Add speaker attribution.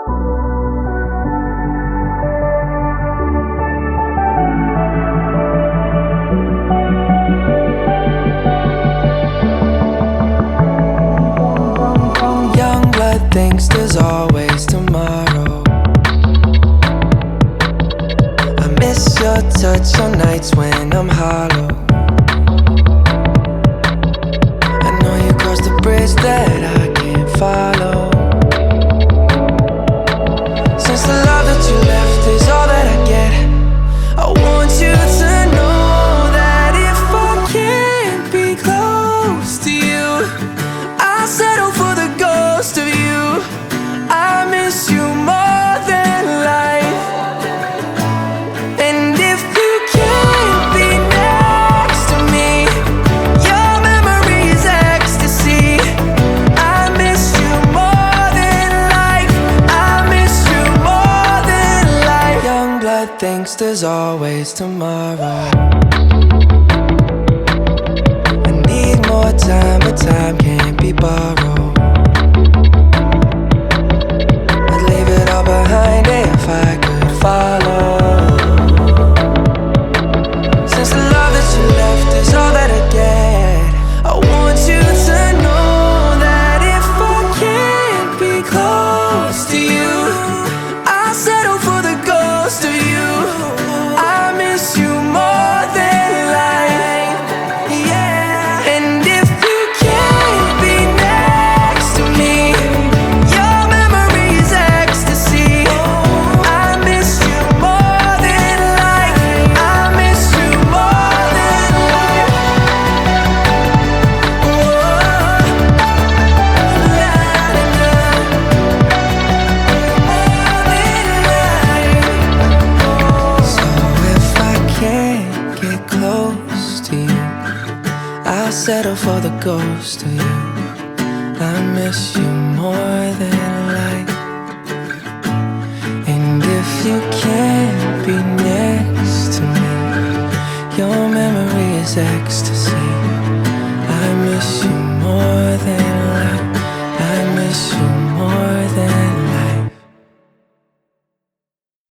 Speaker 1: Young blood thinks there's always tomorrow. I miss your touch on nights when I'm hollow. I know you crossed the bridge that I can't follow. Since the love that you left is all that I get, I want you to know that if I can't be close to you, I'll settle for the ghost of you. I miss you more than life. And if you can't be next to me, your memory is ecstasy. I miss you more than life. I miss you more than life. Young blood thinks there's always tomorrow. I need more time, but time can't be borrowed. I'd leave it all behind if I could follow. Since the love that you left is all that I get, I want you to know that if I can't be close to you, I'll settle for the ghost of you. I miss you more than life. Yeah. And if you can't be next to me, your memory is ecstasy. I miss you more than life. I miss you more than life. So if I can't get close to you, I'll settle for the ghost of you. I miss you more than life. And if you can't be next to me, your memory is ecstasy.